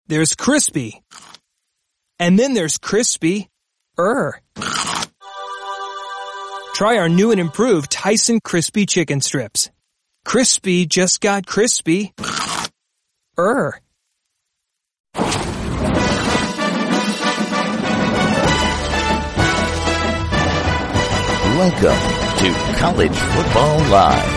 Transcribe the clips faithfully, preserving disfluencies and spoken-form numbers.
There's crispy. And then there's crispy-er. Try our new and improved Tyson Crispy Chicken Strips. Crispy just got crispy-er. Welcome to College Football Live.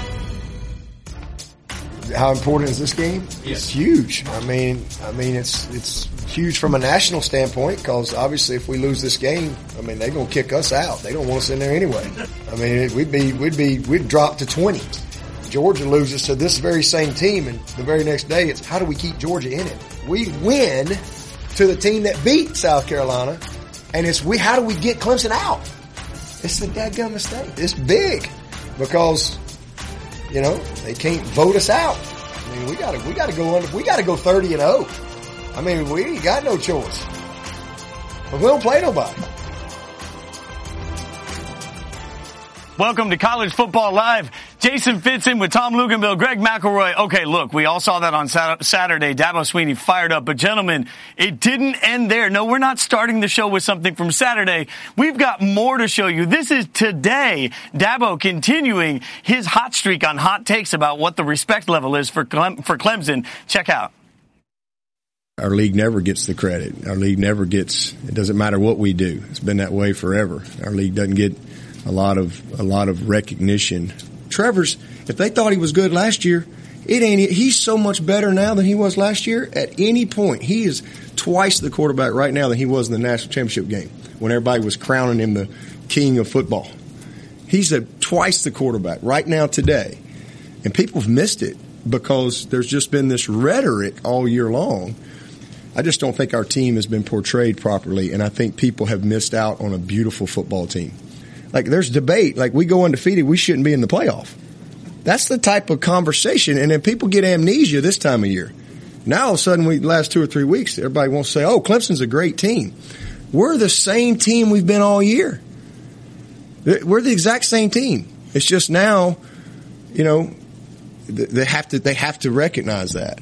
How important is this game? It's huge. I mean, I mean, it's it's huge from a national standpoint because obviously, if we lose this game, I mean, they're gonna kick us out. They don't want us in there anyway. I mean, we'd be we'd be we'd drop to twenty. Georgia loses to this very same team, and the very next day, it's how do we keep Georgia in it? We win to the team that beat South Carolina, and it's we how do we get Clemson out? It's a dadgum mistake. It's big because. You know, they can't vote us out. I mean, we gotta, we gotta go under, we gotta go thirty and oh. I mean, we ain't got no choice. But we don't play nobody. Welcome to College Football Live. Jason Fitz in with Tom Luganville, Greg McElroy. Okay, look, we all saw that on Saturday. Dabo Swinney fired up. But, gentlemen, it didn't end there. No, we're not starting the show with something from Saturday. We've got more to show you. This is today. Dabo continuing his hot streak on hot takes about what the respect level is for Clem- for Clemson. Check out. Our league never gets the credit. Our league never gets, it doesn't matter what we do. It's been that way forever. Our league doesn't get a lot of, a lot of recognition. Trevor's, if they thought he was good last year, it ain't, he's so much better now than he was last year at any point. He is twice the quarterback right now than he was in the national championship game when everybody was crowning him the king of football. He's a twice the quarterback right now today. And people have missed it because there's just been this rhetoric all year long. I just don't think our team has been portrayed properly, and I think people have missed out on a beautiful football team. Like, there's debate. Like, we go undefeated, we shouldn't be in the playoff. That's the type of conversation. And then people get amnesia this time of year. Now, all of a sudden, we last two or three weeks, everybody wants to say, oh, Clemson's a great team. We're the same team we've been all year. We're the exact same team. It's just now, you know, they have to, they have to recognize that.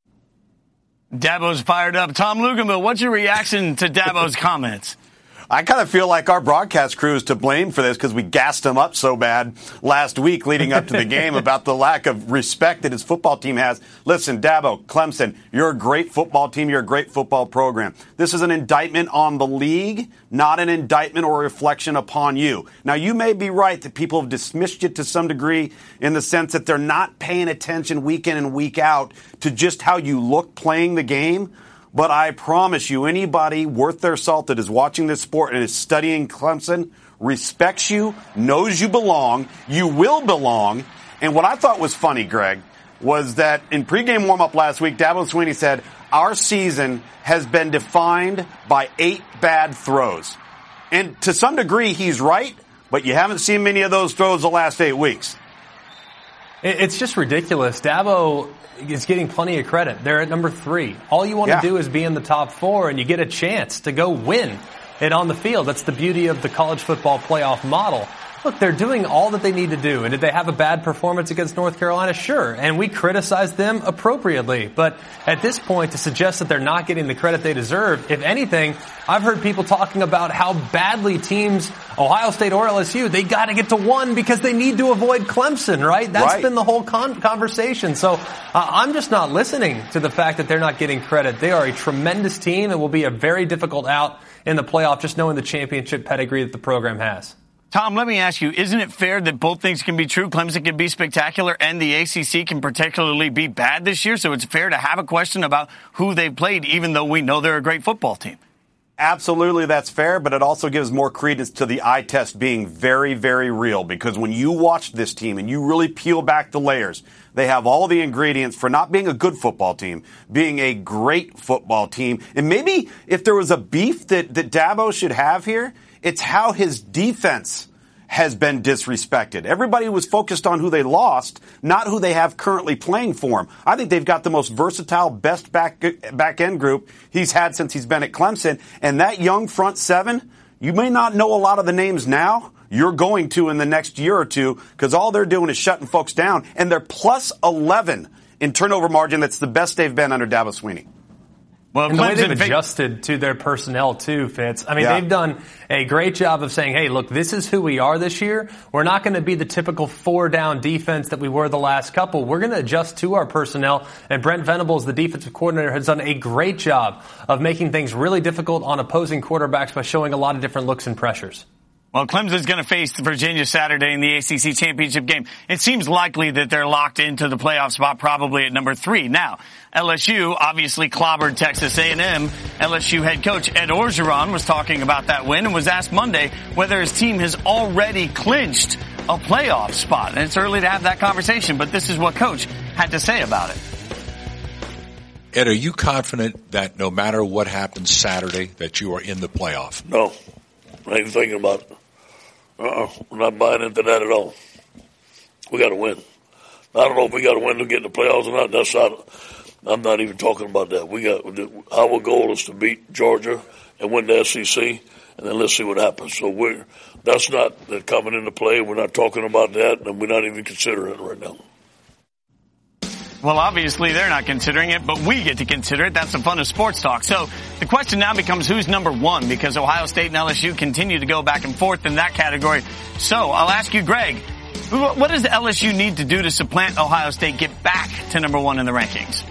Dabo's fired up. Tom Luganville, what's your reaction to Dabo's comments? I kind of feel like our broadcast crew is to blame for this because we gassed him up so bad last week leading up to the game about the lack of respect that his football team has. Listen, Dabo, Clemson, you're a great football team. You're a great football program. This is an indictment on the league, not an indictment or a reflection upon you. Now, you may be right that people have dismissed you to some degree in the sense that they're not paying attention week in and week out to just how you look playing the game. But I promise you, anybody worth their salt that is watching this sport and is studying Clemson respects you, knows you belong, you will belong. And what I thought was funny, Greg, was that in pregame warm-up last week, Dabo Swinney said, our season has been defined by eight bad throws. And to some degree, he's right, but you haven't seen many of those throws the last eight weeks. It's just ridiculous. Dabo is getting plenty of credit. They're at number three. All you want Yeah. to do is be in the top four, and you get a chance to go win it on the field. That's the beauty of the college football playoff model. Look, they're doing all that they need to do. And did they have a bad performance against North Carolina? Sure. And we criticized them appropriately. But at this point, to suggest that they're not getting the credit they deserve, if anything, I've heard people talking about how badly teams, Ohio State or L S U, they got to get to one because they need to avoid Clemson, right? That's Right. been the whole con- conversation. So uh, I'm just not listening to the fact that they're not getting credit. They are a tremendous team and will be a very difficult out in the playoff, just knowing the championship pedigree that the program has. Tom, let me ask you, isn't it fair that both things can be true? Clemson can be spectacular and the A C C can particularly be bad this year, so it's fair to have a question about who they've played, even though we know they're a great football team. Absolutely, that's fair, but it also gives more credence to the eye test being very, very real, because when you watch this team and you really peel back the layers, they have all the ingredients for not being a good football team, being a great football team. And maybe if there was a beef that, that Dabo should have here, it's how his defense has been disrespected. Everybody was focused on who they lost, not who they have currently playing for him. I think they've got the most versatile, best back back end group he's had since he's been at Clemson. And that young front seven, you may not know a lot of the names now. You're going to in the next year or two, because all they're doing is shutting folks down. And they're plus eleven in turnover margin. That's the best they've been under Dabo Swinney. Well, and the way Clemson they've adjusted to their personnel too, Fitz. I mean, Yeah. they've done a great job of saying, hey, look, this is who we are this year. We're not going to be the typical four-down defense that we were the last couple. We're going to adjust to our personnel. And Brent Venables, the defensive coordinator, has done a great job of making things really difficult on opposing quarterbacks by showing a lot of different looks and pressures. Well, Clemson's going to face Virginia Saturday in the A C C championship game. It seems likely that they're locked into the playoff spot probably at number three. Now, L S U obviously clobbered Texas A and M. L S U head coach Ed Orgeron was talking about that win and was asked Monday whether his team has already clinched a playoff spot. And it's early to have that conversation, but this is what Coach had to say about it. Ed, are you confident that no matter what happens Saturday that you are in the playoff? No, I ain't thinking about it. Uh-uh. We're not buying into that at all. We got to win. I don't know if we got to win to get in the playoffs or not. That's not, I'm not even talking about that. We got our goal is to beat Georgia and win the S E C, and then let's see what happens. So we're that's not coming into play. We're not talking about that, and we're not even considering it right now. Well, obviously they're not considering it, but we get to consider it. That's the fun of sports talk. So the question now becomes who's number one, because Ohio State and L S U continue to go back and forth in that category. So I'll ask you, Greg, what does L S U need to do to supplant Ohio State, get back to number one in the rankings?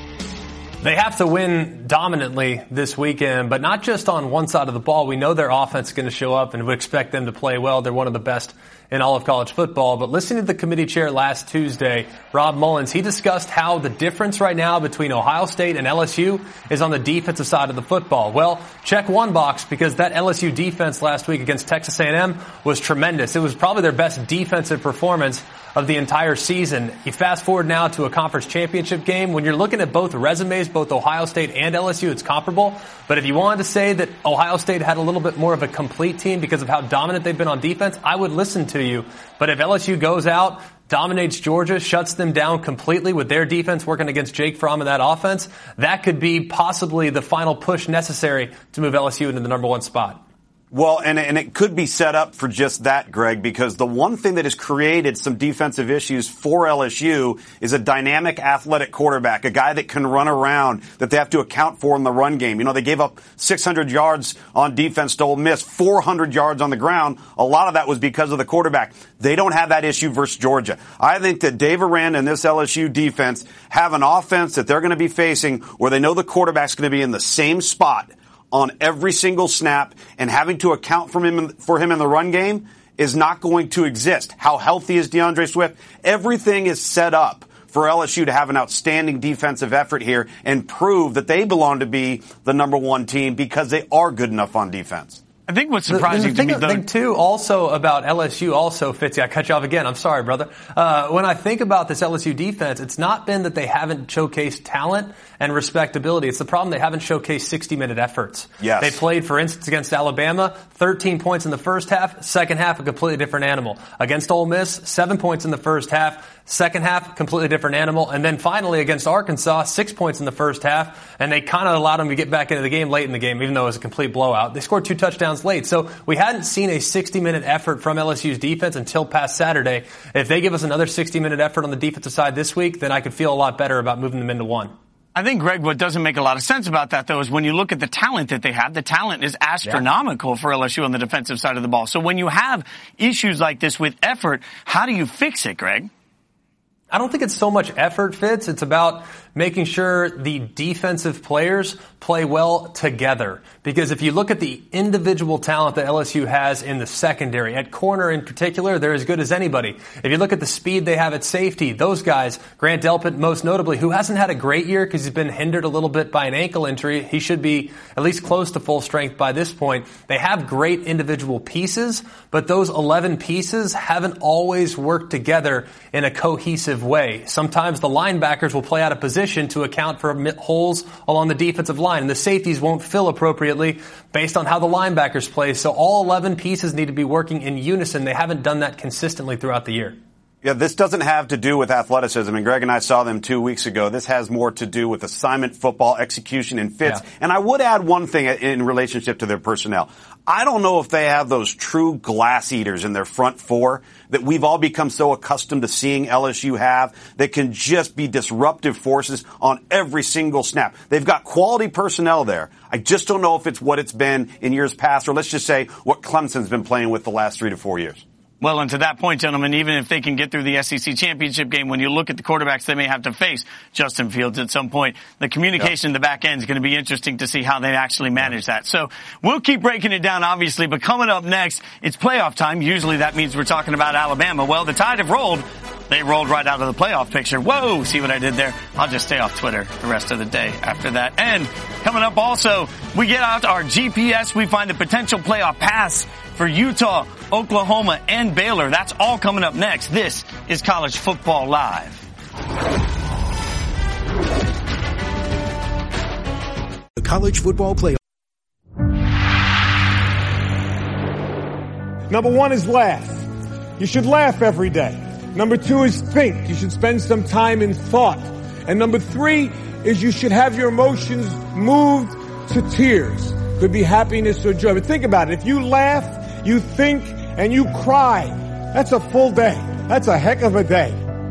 They have to win dominantly this weekend, but not just on one side of the ball. We know their offense is going to show up and would expect them to play well. They're one of the best in all of college football. But listening to the committee chair last Tuesday, Rob Mullins, he discussed how the difference right now between Ohio State and L S U is on the defensive side of the football. Well, check one box, because that L S U defense last week against Texas A and M was tremendous. It was probably their best defensive performance of the entire season. You fast forward now to a conference championship game. When you're looking at both resumes, both Ohio State and L S U, it's comparable. But if you wanted to say that Ohio State had a little bit more of a complete team because of how dominant they've been on defense, I would listen to you. But if L S U goes out, dominates Georgia, shuts them down completely with their defense working against Jake Fromm and that offense, that could be possibly the final push necessary to move L S U into the number one spot. Well, and, and it could be set up for just that, Greg, because the one thing that has created some defensive issues for L S U is a dynamic athletic quarterback, a guy that can run around, that they have to account for in the run game. You know, they gave up six hundred yards on defense to Ole Miss, four hundred yards on the ground. A lot of that was because of the quarterback. They don't have that issue versus Georgia. I think that Dave Aranda and this L S U defense have an offense that they're going to be facing where they know the quarterback's going to be in the same spot on every single snap, and having to account for him, for him in the run game is not going to exist. How healthy is DeAndre Swift? Everything is set up for L S U to have an outstanding defensive effort here and prove that they belong to be the number one team because they are good enough on defense. I think what's surprising the, the to me, though, thing too, also about L S U, also Fitzy, I cut you off again. I'm sorry, brother. Uh, when I think about this L S U defense, it's not been that they haven't showcased talent and respectability. It's the problem they haven't showcased sixty-minute efforts. Yes. They played, for instance, against Alabama, thirteen points in the first half, second half a completely different animal. Against Ole Miss, seven points in the first half, second half completely different animal, and then finally against Arkansas, six points in the first half, and they kind of allowed them to get back into the game late in the game, even though it was a complete blowout. They scored two touchdowns late, so we hadn't seen a sixty-minute effort from L S U's defense until past Saturday. If they give us another sixty-minute effort on the defensive side this week, then I could feel a lot better about moving them into one. I think, Greg, what doesn't make a lot of sense about that, though, is when you look at the talent that they have, the talent is astronomical yeah. for L S U on the defensive side of the ball. So when you have issues like this with effort, how do you fix it, Greg? I don't think it's so much effort, Fitz. It's about making sure the defensive players play well together. Because if you look at the individual talent that L S U has in the secondary, at corner in particular, they're as good as anybody. If you look at the speed they have at safety, those guys, Grant Delpit most notably, who hasn't had a great year because he's been hindered a little bit by an ankle injury. He should be at least close to full strength by this point. They have great individual pieces, but those eleven pieces haven't always worked together in a cohesive way. Sometimes the linebackers will play out of position to account for holes along the defensive line, and the safeties won't fill appropriately based on how the linebackers play. So all eleven pieces need to be working in unison. They haven't done that consistently throughout the year. Yeah, this doesn't have to do with athleticism, and Greg and I saw them two weeks ago. This has more to do with assignment football, execution, and fits. Yeah. And I would add one thing in relationship to their personnel. I don't know if they have those true glass eaters in their front four that we've all become so accustomed to seeing L S U have that can just be disruptive forces on every single snap. They've got quality personnel there. I just don't know if it's what it's been in years past, or let's just say what Clemson's been playing with the last three to four years. Well, and to that point, gentlemen, even if they can get through the S E C championship game, when you look at the quarterbacks they may have to face, Justin Fields at some point, the communication in the back end is going to be interesting to see how they actually manage that. So we'll keep breaking it down, obviously, but coming up next, it's playoff time. Usually that means we're talking about Alabama. Well, the Tide have rolled. They rolled right out of the playoff picture. Whoa, see what I did there? I'll just stay off Twitter the rest of the day after that. And coming up also, we get out our G P S. We find a potential playoff pass for Utah, Oklahoma, and Baylor. That's all coming up next. This is College Football Live. The College Football Playoff. Number one is laugh. You should laugh every day. Number two is think. You should spend some time in thought. And number three is you should have your emotions moved to tears. Could be happiness or joy. But think about it. If you laugh, you think, and you cry, that's a full day. That's a heck of a day.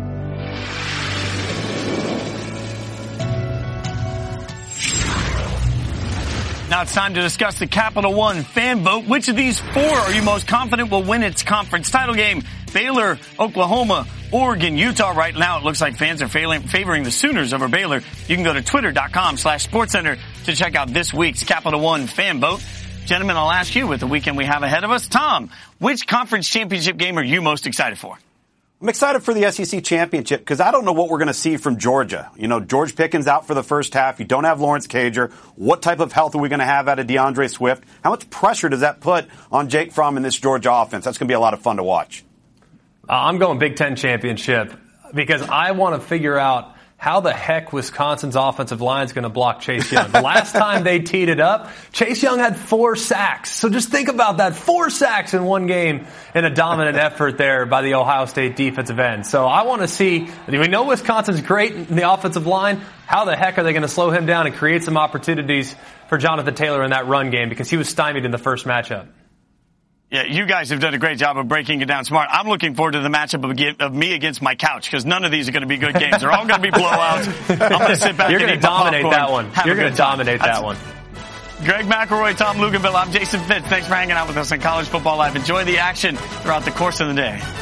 Now it's time to discuss the Capital One fan vote. Which of these four are you most confident will win its conference title game? Baylor, Oklahoma, Oregon, Utah. Right now it looks like fans are failing, favoring the Sooners over Baylor. You can go to twitter.com slash SportsCenter to check out this week's Capital One fan vote. Gentlemen, I'll ask you with the weekend we have ahead of us. Tom, which conference championship game are you most excited for? I'm excited for the S E C championship because I don't know what we're going to see from Georgia. You know, George Pickens out for the first half. You don't have Lawrence Cager. What type of health are we going to have out of DeAndre Swift? How much pressure does that put on Jake Fromm in this Georgia offense? That's going to be a lot of fun to watch. Uh, I'm going Big Ten championship because I want to figure out how the heck Wisconsin's offensive line is going to block Chase Young. The last time they teed it up, Chase Young had four sacks. So just think about that. Four sacks in one game in a dominant effort there by the Ohio State defensive end. So I want to see, we know Wisconsin's great in the offensive line. How the heck are they going to slow him down and create some opportunities for Jonathan Taylor in that run game because he was stymied in the first matchup? Yeah, you guys have done a great job of breaking it down smart. I'm looking forward to the matchup of, of me against my couch because none of these are going to be good games. They're all going to be blowouts. I'm going to sit back You're and gonna eat dominate popcorn, that one. You're going to dominate That's, that one. Greg McElroy, Tom Luganville, I'm Jason Fitz. Thanks for hanging out with us on College Football Live. Enjoy the action throughout the course of the day.